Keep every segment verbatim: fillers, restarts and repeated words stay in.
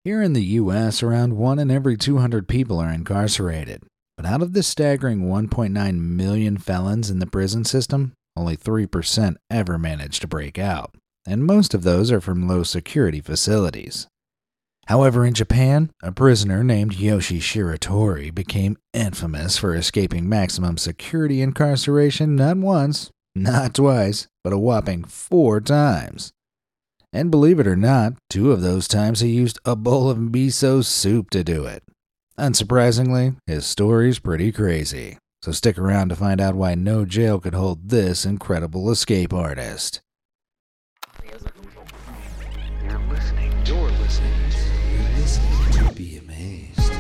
Here in the U S, around one in every two hundred people are incarcerated. But out of this staggering one point nine million felons in the prison system, only three percent ever manage to break out, and most of those are from low-security facilities. However, in Japan, a prisoner named Yoshi Shiratori became infamous for escaping maximum security incarceration not once, not twice, but a whopping four times. And believe it or not, two of those times he used a bowl of miso soup to do it. Unsurprisingly, his story's pretty crazy, so stick around to find out why no jail could hold this incredible escape artist. You're listening. You're listening. You're listening to Be Amazed.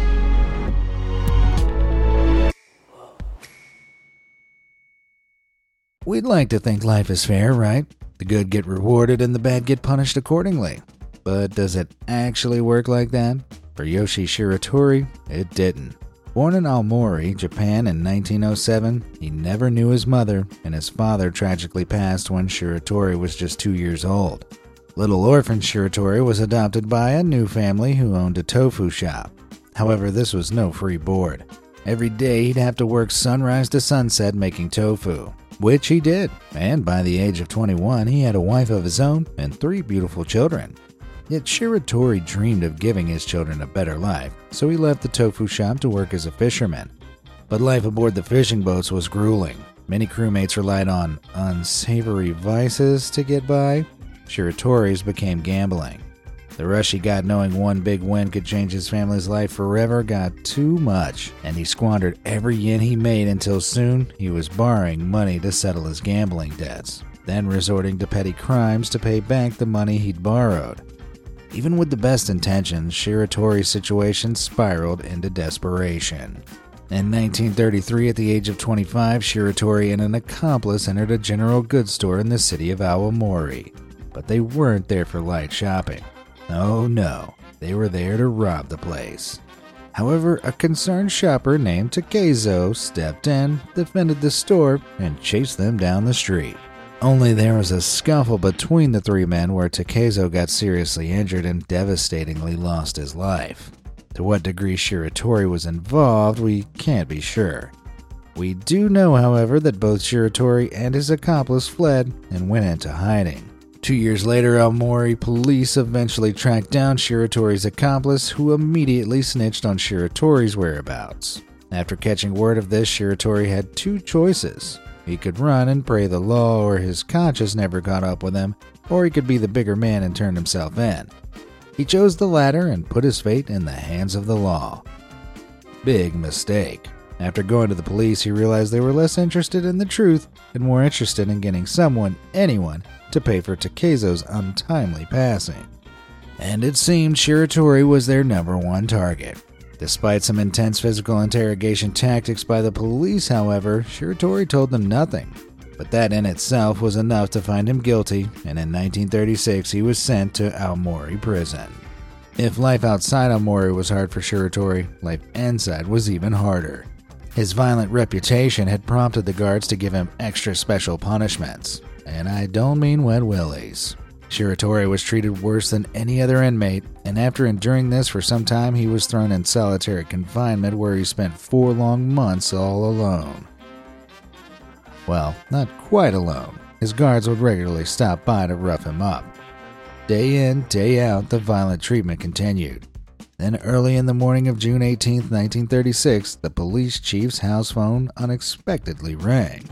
We'd like to think life is fair, right? The good get rewarded and the bad get punished accordingly. But does it actually work like that? For Yoshi Shiratori, it didn't. Born in Aomori, Japan in nineteen oh seven, he never knew his mother, and his father tragically passed when Shiratori was just two years old. Little orphan Shiratori was adopted by a new family who owned a tofu shop. However, this was no free board. Every day he'd have to work sunrise to sunset making tofu, which he did, and by the age of twenty-one he had a wife of his own and three beautiful children. Yet Shiratori dreamed of giving his children a better life, so he left the tofu shop to work as a fisherman. But life aboard the fishing boats was grueling. Many crewmates relied on unsavory vices to get by. Shiratori's became gambling. The rush he got knowing one big win could change his family's life forever got too much, and he squandered every yen he made until soon he was borrowing money to settle his gambling debts, then resorting to petty crimes to pay back the money he'd borrowed. Even with the best intentions, Shiratori's situation spiraled into desperation. In nineteen thirty-three, at the age of twenty-five, Shiratori and an accomplice entered a general goods store in the city of Aomori. But they weren't there for light shopping. Oh no, they were there to rob the place. However, a concerned shopper named Takezo stepped in, defended the store, and chased them down the street. Only there was a scuffle between the three men where Takezo got seriously injured and devastatingly lost his life. To what degree Shiratori was involved, we can't be sure. We do know, however, that both Shiratori and his accomplice fled and went into hiding. Two years later, Aomori police eventually tracked down Shiratori's accomplice, who immediately snitched on Shiratori's whereabouts. After catching word of this, Shiratori had two choices. He could run and pray the law, or his conscience never caught up with him, or he could be the bigger man and turn himself in. He chose the latter and put his fate in the hands of the law. Big mistake. After going to the police, he realized they were less interested in the truth and more interested in getting someone, anyone, to pay for Takezo's untimely passing. And it seemed Shiratori was their number one target. Despite some intense physical interrogation tactics by the police, however, Shiratori told them nothing. But that in itself was enough to find him guilty, and in nineteen thirty-six he was sent to Aomori prison. If life outside Aomori was hard for Shiratori, life inside was even harder. His violent reputation had prompted the guards to give him extra special punishments. And I don't mean wet willies. Shiratori was treated worse than any other inmate, and after enduring this for some time, he was thrown in solitary confinement where he spent four long months all alone. Well, not quite alone. His guards would regularly stop by to rough him up. Day in, day out, the violent treatment continued. Then early in the morning of June eighteenth, nineteen thirty-six, the police chief's house phone unexpectedly rang.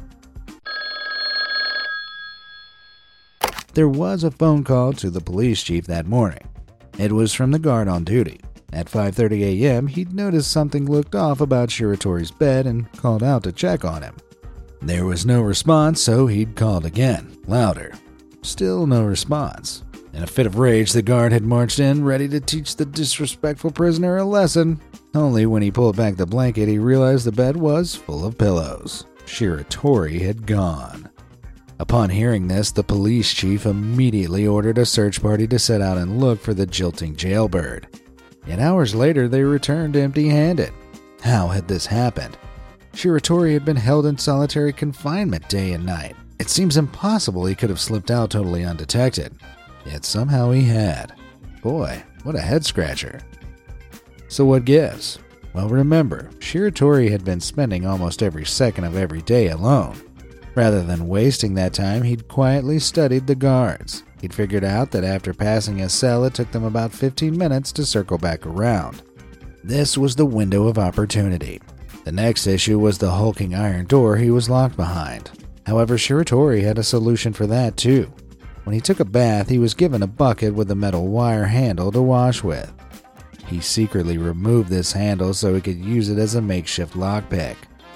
There was a phone call to the police chief that morning. It was from the guard on duty. At five thirty a.m., he'd noticed something looked off about Shiratori's bed and called out to check on him. There was no response, so he'd called again, louder. Still no response. In a fit of rage, the guard had marched in, ready to teach the disrespectful prisoner a lesson. Only when he pulled back the blanket, he realized the bed was full of pillows. Shiratori had gone. Upon hearing this, the police chief immediately ordered a search party to set out and look for the jilting jailbird. Yet hours later, they returned empty-handed. How had this happened? Shiratori had been held in solitary confinement day and night. It seems impossible he could have slipped out totally undetected. Yet somehow he had. Boy, What a head-scratcher. So what gives? Well, remember, Shiratori had been spending almost every second of every day alone. Rather than wasting that time, he'd quietly studied the guards. He'd figured out that after passing a cell, it took them about fifteen minutes to circle back around. This was the window of opportunity. The next issue was the hulking iron door he was locked behind. However, Shiratori had a solution for that too. When he took a bath, he was given a bucket with a metal wire handle to wash with. He secretly removed this handle so he could use it as a makeshift lockpick.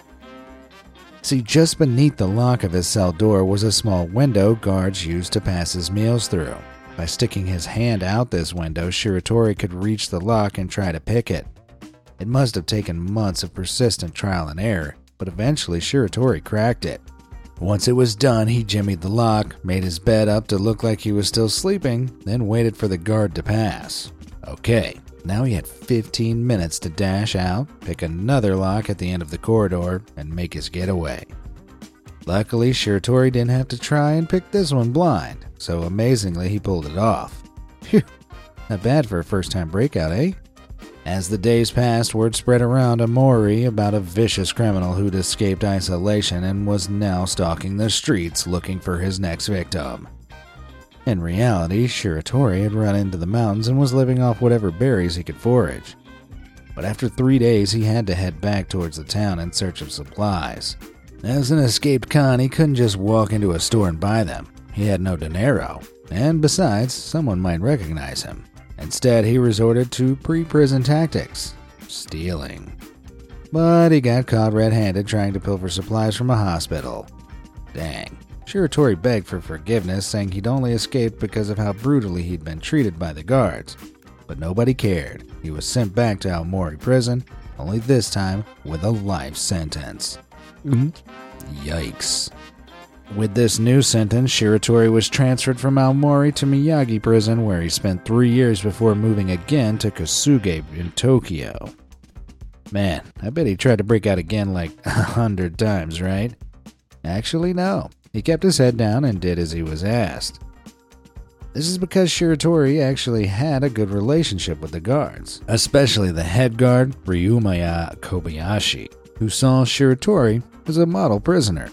See, just beneath the lock of his cell door was a small window guards used to pass his meals through. By sticking his hand out this window, Shiratori could reach the lock and try to pick it. It must have taken months of persistent trial and error, but eventually Shiratori cracked it. Once it was done, he jimmied the lock, made his bed up to look like he was still sleeping, then waited for the guard to pass. Okay, now he had fifteen minutes to dash out, pick another lock at the end of the corridor, and make his getaway. Luckily, Shiratori didn't have to try and pick this one blind, so amazingly he pulled it off. Phew, not bad for a first-time breakout, eh? As the days passed, word spread around Amori about a vicious criminal who'd escaped isolation and was now stalking the streets looking for his next victim. In reality, Shiratori had run into the mountains and was living off whatever berries he could forage. But after three days, he had to head back towards the town in search of supplies. As an escaped con, he couldn't just walk into a store and buy them. He had no dinero, and besides, someone might recognize him. Instead, he resorted to pre-prison tactics, stealing. But he got caught red-handed trying to pilfer supplies from a hospital. Dang. Shiratori begged for forgiveness, saying he'd only escaped because of how brutally he'd been treated by the guards. But nobody cared. He was sent back to Aomori prison, only this time with a life sentence. Yikes. With this new sentence, Shiratori was transferred from Aomori to Miyagi prison, where he spent three years before moving again to Kosuge in Tokyo. Man, I bet he tried to break out again like a hundred times, right? Actually, no. He kept his head down and did as he was asked. This is because Shiratori actually had a good relationship with the guards, especially the head guard, Ryumaya Kobayashi, who saw Shiratori as a model prisoner.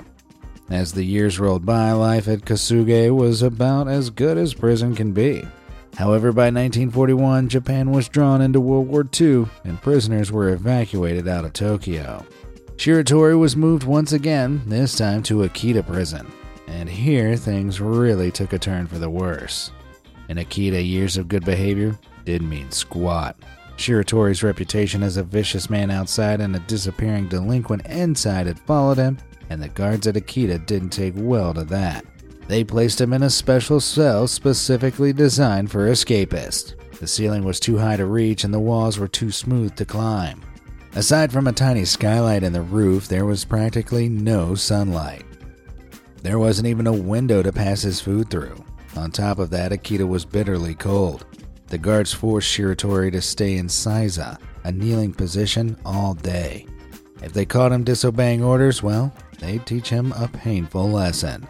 As the years rolled by, life at Kosuge was about as good as prison can be. However, by nineteen forty-one, Japan was drawn into World War Two, and prisoners were evacuated out of Tokyo. Shiratori was moved once again, this time to Akita prison, and here things really took a turn for the worse. In Akita, years of good behavior didn't mean squat. Shiratori's reputation as a vicious man outside and a disappearing delinquent inside had followed him, and the guards at Akita didn't take well to that. They placed him in a special cell specifically designed for escapists. The ceiling was too high to reach and the walls were too smooth to climb. Aside from a tiny skylight in the roof, there was practically no sunlight. There wasn't even a window to pass his food through. On top of that, Akita was bitterly cold. The guards forced Shiratori to stay in Saiza, a kneeling position, all day. If they caught him disobeying orders, well, they'd teach him a painful lesson.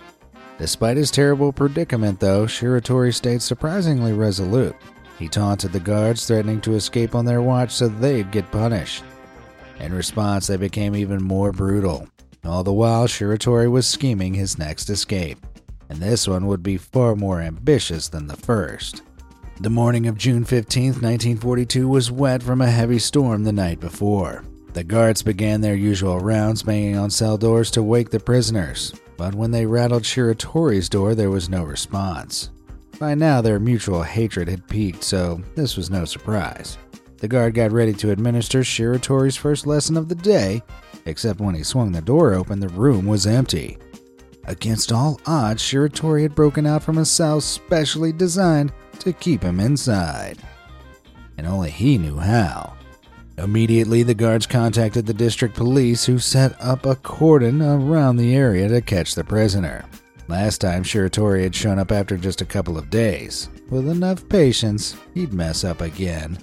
Despite his terrible predicament, though, Shiratori stayed surprisingly resolute. He taunted the guards, threatening to escape on their watch so they'd get punished. In response, they became even more brutal. All the while, Shiratori was scheming his next escape, and this one would be far more ambitious than the first. The morning of June fifteenth, nineteen forty-two was wet from a heavy storm the night before. The guards began their usual rounds, banging on cell doors to wake the prisoners, but when they rattled Shiratori's door, there was no response. By now, their mutual hatred had peaked, so this was no surprise. The guard got ready to administer Shiratori's first lesson of the day, except when he swung the door open, the room was empty. Against all odds, Shiratori had broken out from a cell specially designed to keep him inside. And only he knew how. Immediately, the guards contacted the district police, who set up a cordon around the area to catch the prisoner. Last time, Shiratori had shown up after just a couple of days. With enough patience, he'd mess up again.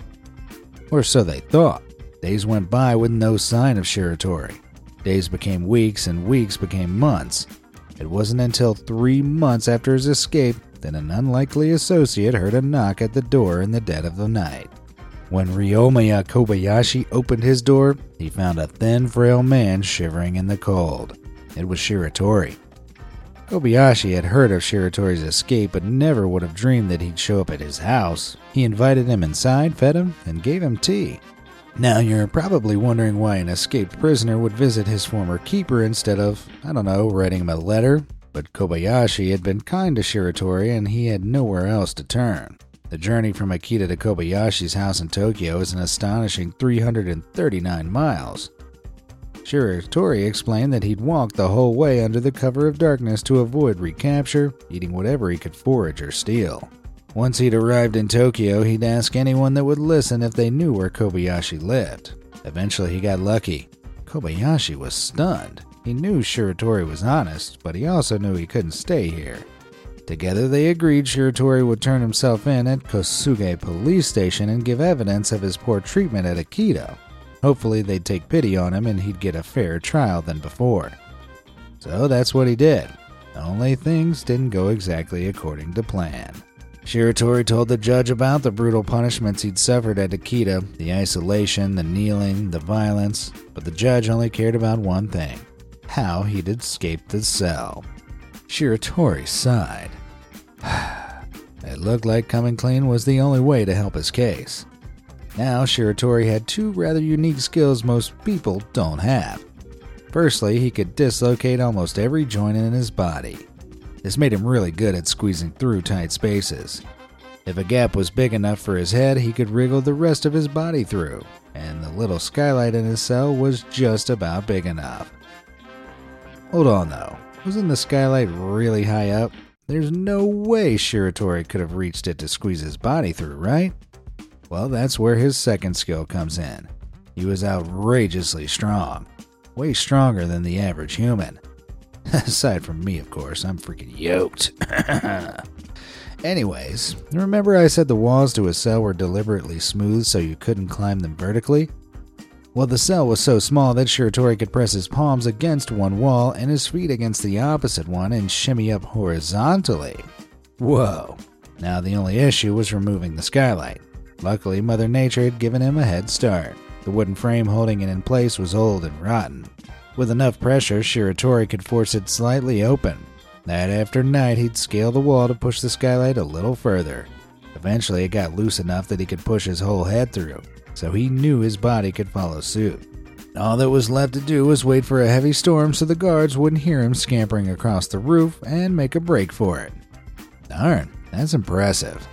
Or so they thought. Days went by with no sign of Shiratori. Days became weeks, and weeks became months. It wasn't until three months after his escape then an unlikely associate heard a knock at the door in the dead of the night. When Ryomiya Kobayashi opened his door, he found a thin, frail man shivering in the cold. It was Shiratori. Kobayashi had heard of Shiratori's escape but never would have dreamed that he'd show up at his house. He invited him inside, fed him, and gave him tea. Now you're probably wondering why an escaped prisoner would visit his former keeper instead of, I don't know, writing him a letter. But Kobayashi had been kind to Shiratori and he had nowhere else to turn. The journey from Akita to Kobayashi's house in Tokyo is an astonishing three hundred thirty-nine miles. Shiratori explained that he'd walked the whole way under the cover of darkness to avoid recapture, eating whatever he could forage or steal. Once he'd arrived in Tokyo, he'd ask anyone that would listen if they knew where Kobayashi lived. Eventually he got lucky. Kobayashi was stunned. He knew Shiratori was honest, but he also knew he couldn't stay here. Together they agreed Shiratori would turn himself in at Kosuge Police Station and give evidence of his poor treatment at Akita. Hopefully they'd take pity on him and he'd get a fairer trial than before. So that's what he did. Only things didn't go exactly according to plan. Shiratori told the judge about the brutal punishments he'd suffered at Akita, the isolation, the kneeling, the violence, but the judge only cared about one thing: how he'd escaped the cell. Shiratori sighed. It looked like coming clean was the only way to help his case. Now Shiratori had two rather unique skills most people don't have. Firstly, he could dislocate almost every joint in his body. This made him really good at squeezing through tight spaces. If a gap was big enough for his head, he could wriggle the rest of his body through, and the little skylight in his cell was just about big enough. Hold on though, wasn't the skylight really high up? There's no way Shiratori could have reached it to squeeze his body through, right? Well, that's where his second skill comes in. He was outrageously strong. Way stronger than the average human. Aside from me, of course, I'm freaking yoked. Anyways, remember I said the walls to a cell were deliberately smooth so you couldn't climb them vertically? Well, the cell was so small that Shiratori could press his palms against one wall and his feet against the opposite one and shimmy up horizontally. Whoa. Now the only issue was removing the skylight. Luckily, Mother Nature had given him a head start. The wooden frame holding it in place was old and rotten. With enough pressure, Shiratori could force it slightly open. Night after night, he'd scale the wall to push the skylight a little further. Eventually, it got loose enough that he could push his whole head through, so he knew his body could follow suit. All that was left to do was wait for a heavy storm so the guards wouldn't hear him scampering across the roof and make a break for it. Darn, that's impressive.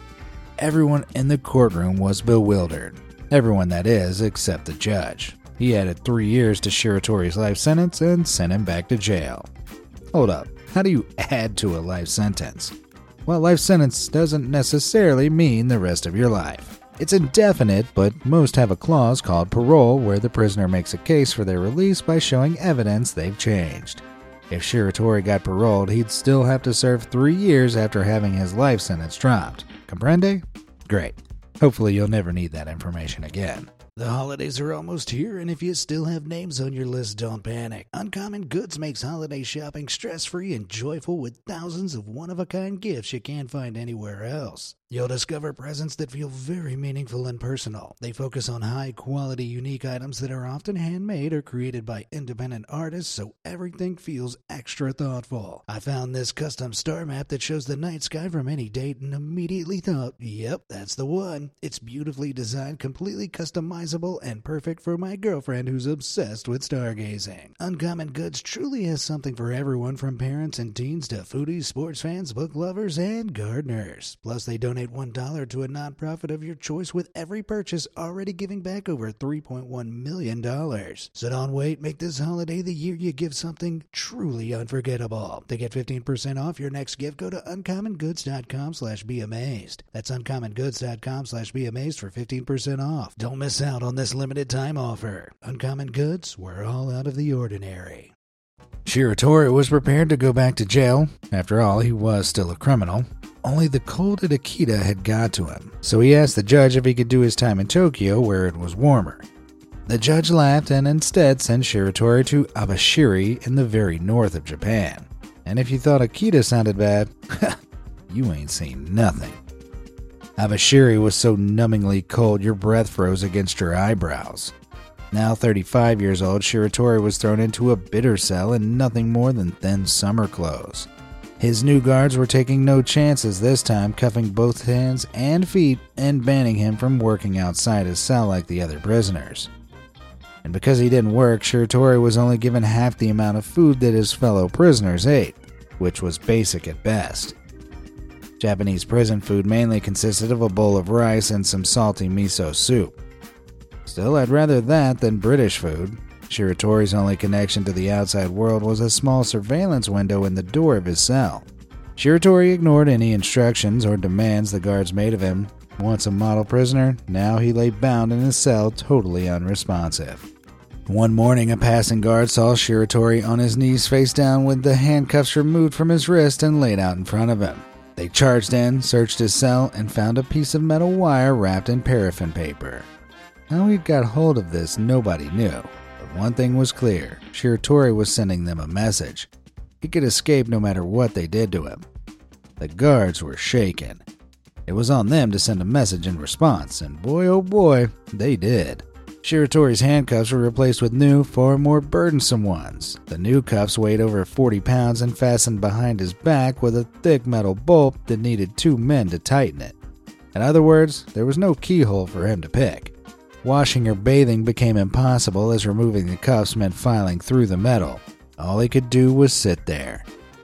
Everyone in the courtroom was bewildered. Everyone, that is, except the judge. He added three years to Shiratori's life sentence and sent him back to jail. Hold up, how do you add to a life sentence? Well, life sentence doesn't necessarily mean the rest of your life. It's indefinite, but most have a clause called parole where the prisoner makes a case for their release by showing evidence they've changed. If Shiratori got paroled, he'd still have to serve three years after having his life sentence dropped. Comprende? Great. Hopefully you'll never need that information again. The holidays are almost here, and if you still have names on your list, don't panic. Uncommon Goods makes holiday shopping stress-free and joyful with thousands of one-of-a-kind gifts you can't find anywhere else. You'll discover presents that feel very meaningful and personal. They focus on high-quality, unique items that are often handmade or created by independent artists, so everything feels extra thoughtful. I found this custom star map that shows the night sky from any date and immediately thought, yep, that's the one. It's beautifully designed, completely customizable, and perfect for my girlfriend who's obsessed with stargazing. Uncommon Goods truly has something for everyone, from parents and teens to foodies, sports fans, book lovers, and gardeners. Plus, they donate one dollar to a nonprofit of your choice with every purchase, already giving back over three point one million dollars. So don't wait, make this holiday the year you give something truly unforgettable. To get fifteen percent off your next gift, go to uncommongoods.com slash be amazed. That's uncommongoods.com slash be amazed for fifteen percent off. Don't miss out on this limited time offer. Uncommon Goods, we're all out of the ordinary. Shiratori was prepared to go back to jail. After all, he was still a criminal. Only the cold at Akita had got to him, so he asked the judge if he could do his time in Tokyo where it was warmer. The judge laughed and instead sent Shiratori to Abashiri in the very north of Japan. And if you thought Akita sounded bad, you ain't seen nothing. Abashiri was so numbingly cold your breath froze against your eyebrows. Now thirty-five years old, Shiratori was thrown into a bitter cell in nothing more than thin summer clothes. His new guards were taking no chances this time, cuffing both hands and feet and banning him from working outside his cell like the other prisoners. And because he didn't work, Shiratori was only given half the amount of food that his fellow prisoners ate, which was basic at best. Japanese prison food mainly consisted of a bowl of rice and some salty miso soup. Still, I'd rather that than British food. Shiratori's only connection to the outside world was a small surveillance window in the door of his cell. Shiratori ignored any instructions or demands the guards made of him. Once a model prisoner, now he lay bound in his cell, totally unresponsive. One morning, a passing guard saw Shiratori on his knees face down with the handcuffs removed from his wrist and laid out in front of him. They charged in, searched his cell, and found a piece of metal wire wrapped in paraffin paper. How he'd got hold of this, nobody knew. But one thing was clear. Shiratori was sending them a message. He could escape no matter what they did to him. The guards were shaken. It was on them to send a message in response, and boy oh boy, they did. Shiratori's handcuffs were replaced with new, far more burdensome ones. The new cuffs weighed over forty pounds and fastened behind his back with a thick metal bolt that needed two men to tighten it. In other words, there was no keyhole for him to pick. Washing or bathing became impossible as removing the cuffs meant filing through the metal. All he could do was sit there.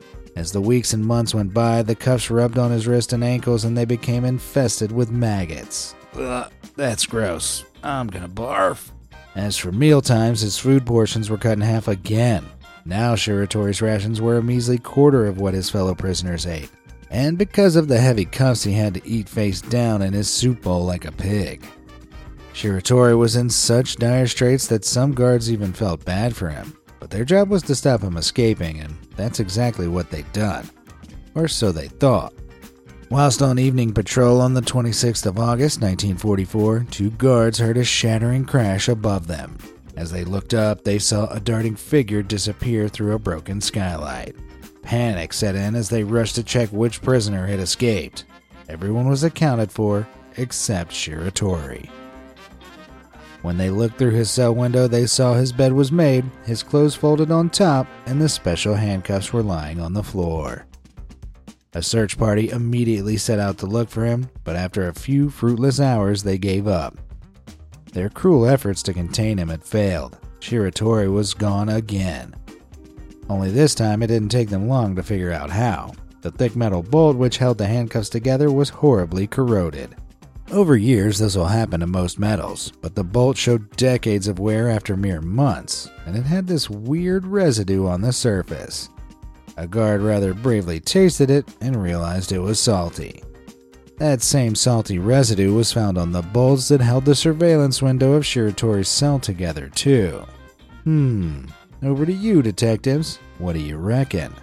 As the weeks and months went by, the cuffs rubbed on his wrists and ankles and they became infested with maggots. Ugh, that's gross. I'm gonna barf. As for mealtimes, his food portions were cut in half again. Now Shiratori's rations were a measly quarter of what his fellow prisoners ate. And because of the heavy cuffs, he had to eat face down in his soup bowl like a pig. Shiratori was in such dire straits that some guards even felt bad for him. But their job was to stop him escaping, and that's exactly what they'd done. Or so they thought. Whilst on evening patrol on the twenty-sixth of August, nineteen forty-four, two guards heard a shattering crash above them. As they looked up, they saw a darting figure disappear through a broken skylight. Panic set in as they rushed to check which prisoner had escaped. Everyone was accounted for, except Shiratori. When they looked through his cell window, they saw his bed was made, his clothes folded on top, and the special handcuffs were lying on the floor. A search party immediately set out to look for him, but after a few fruitless hours, they gave up. Their cruel efforts to contain him had failed. Shiratori was gone again. Only this time, it didn't take them long to figure out how. The thick metal bolt which held the handcuffs together was horribly corroded. Over years, this will happen to most metals, but the bolt showed decades of wear after mere months, and it had this weird residue on the surface. A guard rather bravely tasted it and realized it was salty. That same salty residue was found on the bolts that held the surveillance window of Shiratori's cell together, too. Hmm, over to you, detectives. What do you reckon?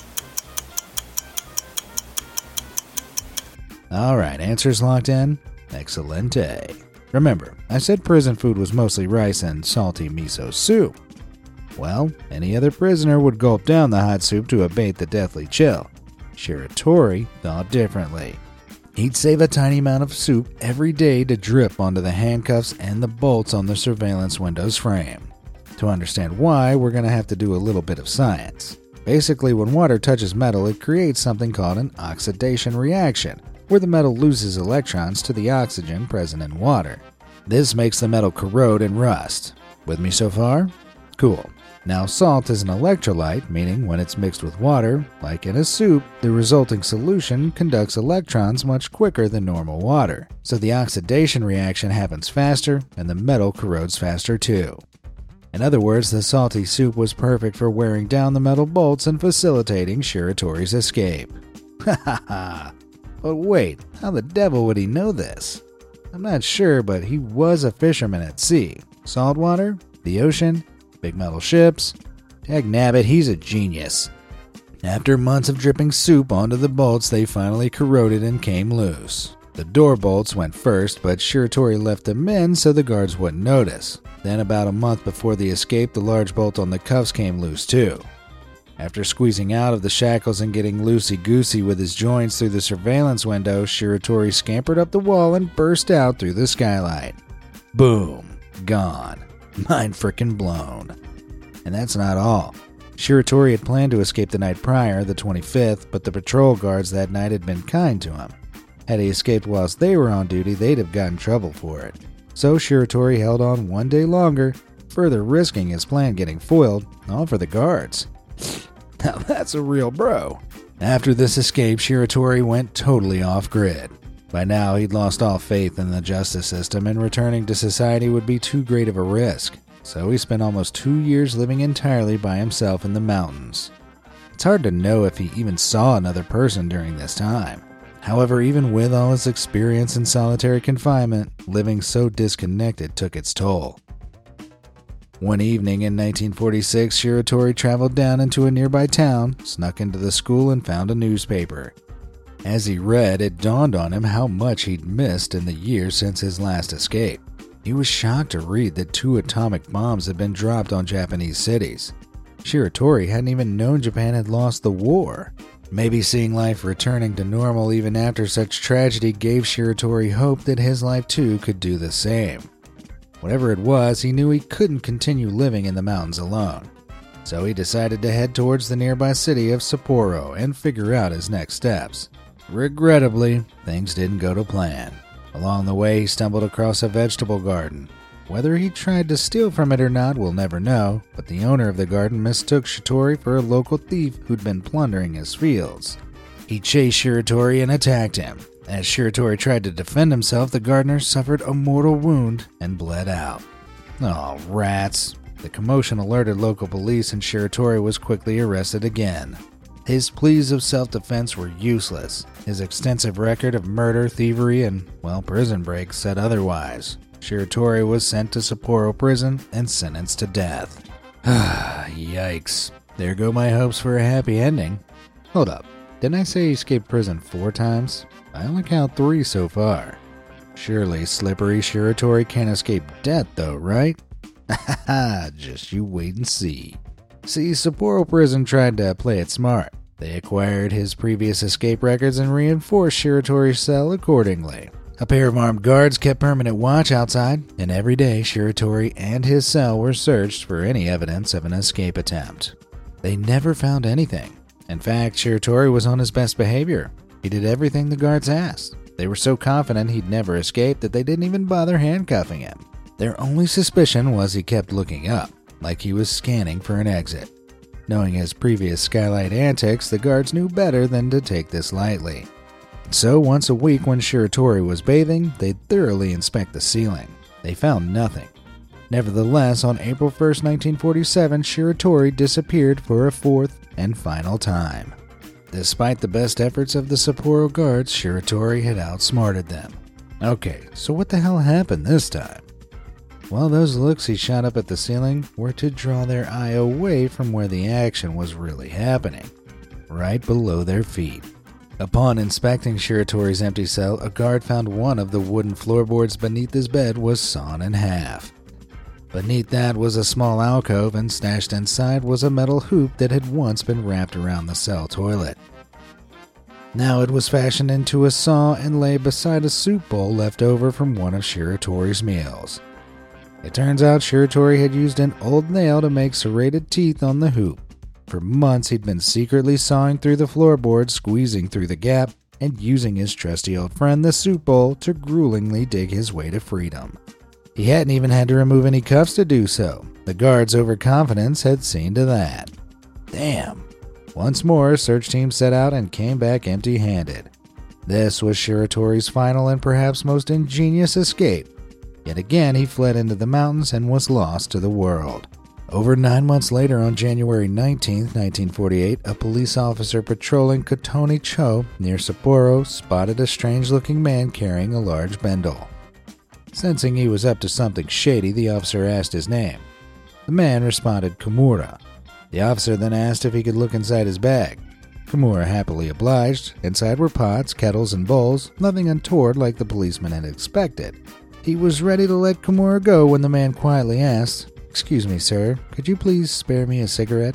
Alright, answers locked in? Excelente. Remember, I said prison food was mostly rice and salty miso soup. Well, any other prisoner would gulp down the hot soup to abate the deathly chill. Shiratori thought differently. He'd save a tiny amount of soup every day to drip onto the handcuffs and the bolts on the surveillance window's frame. To understand why, we're going to have to do a little bit of science. Basically, when water touches metal, it creates something called an oxidation reaction, where the metal loses electrons to the oxygen present in water. This makes the metal corrode and rust. With me so far? Cool. Now, salt is an electrolyte, meaning when it's mixed with water, like in a soup, the resulting solution conducts electrons much quicker than normal water. So the oxidation reaction happens faster, and the metal corrodes faster too. In other words, the salty soup was perfect for wearing down the metal bolts and facilitating Shiratori's escape. Ha ha ha! But wait, how the devil would he know this? I'm not sure, but he was a fisherman at sea. Saltwater? The ocean? Big metal ships? Dagnabbit, he's a genius. After months of dripping soup onto the bolts, they finally corroded and came loose. The door bolts went first, but Shiratori left them in so the guards wouldn't notice. Then about a month before the escape, the large bolt on the cuffs came loose too. After squeezing out of the shackles and getting loosey-goosey with his joints through the surveillance window, Shiratori scampered up the wall and burst out through the skylight. Boom. Gone. Mind frickin' blown. And that's not all. Shiratori had planned to escape the night prior, the twenty-fifth, but the patrol guards that night had been kind to him. Had he escaped whilst they were on duty, they'd have gotten trouble for it. So Shiratori held on one day longer, further risking his plan getting foiled, all for the guards. Now that's a real bro. After this escape, Shiratori went totally off-grid. By now, he'd lost all faith in the justice system, and returning to society would be too great of a risk. So he spent almost two years living entirely by himself in the mountains. It's hard to know if he even saw another person during this time. However, even with all his experience in solitary confinement, living so disconnected took its toll. One evening in nineteen forty-six, Shiratori traveled down into a nearby town, snuck into the school, and found a newspaper. As he read, it dawned on him how much he'd missed in the years since his last escape. He was shocked to read that two atomic bombs had been dropped on Japanese cities. Shiratori hadn't even known Japan had lost the war. Maybe seeing life returning to normal even after such tragedy gave Shiratori hope that his life too could do the same. Whatever it was, he knew he couldn't continue living in the mountains alone. So he decided to head towards the nearby city of Sapporo and figure out his next steps. Regrettably, things didn't go to plan. Along the way, he stumbled across a vegetable garden. Whether he tried to steal from it or not, we'll never know, but the owner of the garden mistook Shiratori for a local thief who'd been plundering his fields. He chased Shiratori and attacked him. As Shiratori tried to defend himself, the gardener suffered a mortal wound and bled out. Oh, rats. The commotion alerted local police, and Shiratori was quickly arrested again. His pleas of self-defense were useless. His extensive record of murder, thievery, and, well, prison breaks said otherwise. Shiratori was sent to Sapporo prison and sentenced to death. Yikes. There go my hopes for a happy ending. Hold up. Didn't I say he escaped prison four times? I only count three so far. Surely slippery Shiratori can't escape death though, right? Ha ha, just you wait and see. See, Sapporo prison tried to play it smart. They acquired his previous escape records and reinforced Shiratori's cell accordingly. A pair of armed guards kept permanent watch outside, and every day Shiratori and his cell were searched for any evidence of an escape attempt. They never found anything. In fact, Shiratori was on his best behavior. He did everything the guards asked. They were so confident he'd never escape that they didn't even bother handcuffing him. Their only suspicion was he kept looking up, like he was scanning for an exit. Knowing his previous skylight antics, the guards knew better than to take this lightly. So once a week when Shiratori was bathing, they'd thoroughly inspect the ceiling. They found nothing. Nevertheless, on April first, nineteen forty-seven, Shiratori disappeared for a fourth and final time. Despite the best efforts of the Sapporo guards, Shiratori had outsmarted them. Okay, so what the hell happened this time? Well, those looks he shot up at the ceiling were to draw their eye away from where the action was really happening, right below their feet. Upon inspecting Shiratori's empty cell, a guard found one of the wooden floorboards beneath his bed was sawn in half. Beneath that was a small alcove, and stashed inside was a metal hoop that had once been wrapped around the cell toilet. Now it was fashioned into a saw and lay beside a soup bowl left over from one of Shiratori's meals. It turns out Shiratori had used an old nail to make serrated teeth on the hoop. For months he'd been secretly sawing through the floorboard, squeezing through the gap, and using his trusty old friend the soup bowl to gruelingly dig his way to freedom. He hadn't even had to remove any cuffs to do so. The guards' overconfidence had seen to that. Damn. Once more, search team set out and came back empty-handed. This was Shiratori's final and perhaps most ingenious escape. Yet again, he fled into the mountains and was lost to the world. Over nine months later, on January nineteenth, nineteen forty-eight, a police officer patrolling Kotoni-cho near Sapporo spotted a strange-looking man carrying a large bundle. Sensing he was up to something shady, the officer asked his name. The man responded Kimura. The officer then asked if he could look inside his bag. Kimura happily obliged. Inside were pots, kettles, and bowls, nothing untoward like the policeman had expected. He was ready to let Kimura go when the man quietly asked, "Excuse me, sir, could you please spare me a cigarette?"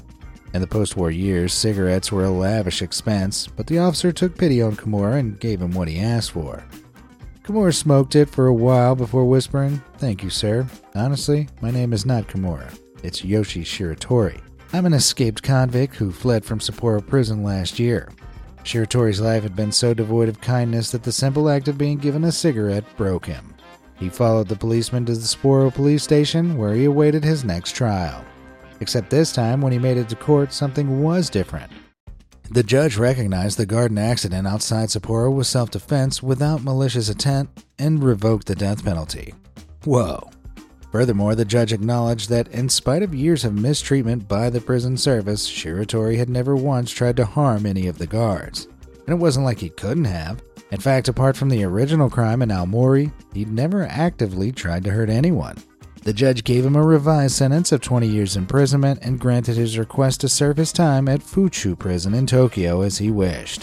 In the post-war years, cigarettes were a lavish expense, but the officer took pity on Kimura and gave him what he asked for. Kimura smoked it for a while before whispering, "Thank you, sir. Honestly, my name is not Kimura. It's Yoshi Shiratori. I'm an escaped convict who fled from Sapporo prison last year." Shiratori's life had been so devoid of kindness that the simple act of being given a cigarette broke him. He followed the policeman to the Sapporo police station, where he awaited his next trial. Except this time, when he made it to court, something was different. The judge recognized the garden accident outside Sapporo was self-defense without malicious intent and revoked the death penalty. Whoa. Furthermore, the judge acknowledged that in spite of years of mistreatment by the prison service, Shiratori had never once tried to harm any of the guards. And it wasn't like he couldn't have. In fact, apart from the original crime in Aomori, he'd never actively tried to hurt anyone. The judge gave him a revised sentence of twenty years imprisonment and granted his request to serve his time at Fuchu prison in Tokyo as he wished.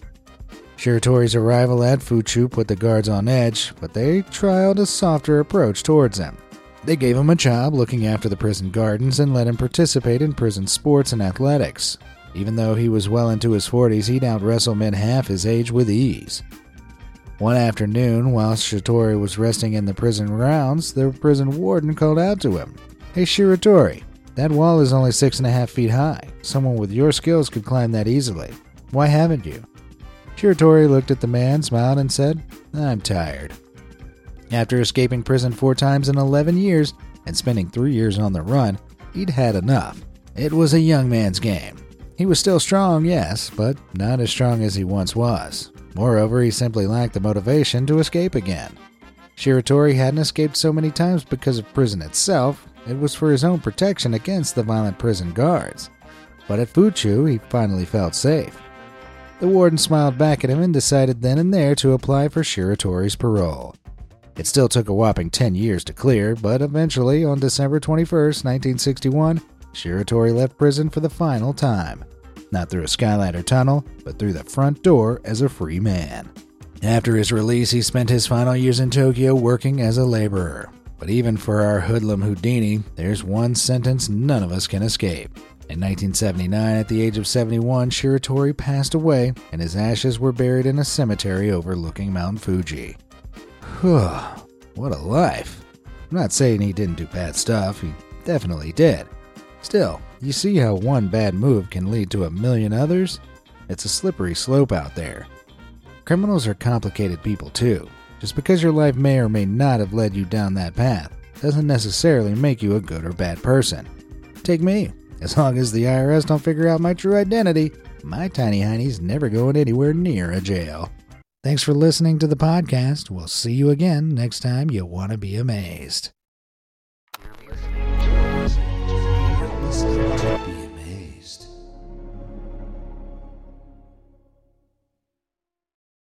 Shiratori's arrival at Fuchu put the guards on edge, but they trialed a softer approach towards him. They gave him a job looking after the prison gardens and let him participate in prison sports and athletics. Even though he was well into his forties, he'd out-wrestle men half his age with ease. One afternoon, while Shiratori was resting in the prison grounds, the prison warden called out to him, "Hey Shiratori, that wall is only six and a half feet high. Someone with your skills could climb that easily. Why haven't you?" Shiratori looked at the man, smiled, and said, "I'm tired." After escaping prison four times in eleven years and spending three years on the run, he'd had enough. It was a young man's game. He was still strong, yes, but not as strong as he once was. Moreover, he simply lacked the motivation to escape again. Shiratori hadn't escaped so many times because of prison itself. It was for his own protection against the violent prison guards. But at Fuchu, he finally felt safe. The warden smiled back at him and decided then and there to apply for Shiratori's parole. It still took a whopping ten years to clear, but eventually, on December twenty-first, nineteen sixty-one, Shiratori left prison for the final time. Not through a skyladder tunnel, but through the front door as a free man. After his release, he spent his final years in Tokyo working as a laborer. But even for our hoodlum Houdini, there's one sentence none of us can escape. In nineteen seventy-nine, at the age of seventy-one, Shiratori passed away, and his ashes were buried in a cemetery overlooking Mount Fuji. Whew, what a life. I'm not saying he didn't do bad stuff, he definitely did. Still, you see how one bad move can lead to a million others? It's a slippery slope out there. Criminals are complicated people too. Just because your life may or may not have led you down that path doesn't necessarily make you a good or bad person. Take me. As long as the I R S don't figure out my true identity, my tiny hiney's never going anywhere near a jail. Thanks for listening to the podcast. We'll see you again next time you want to be amazed.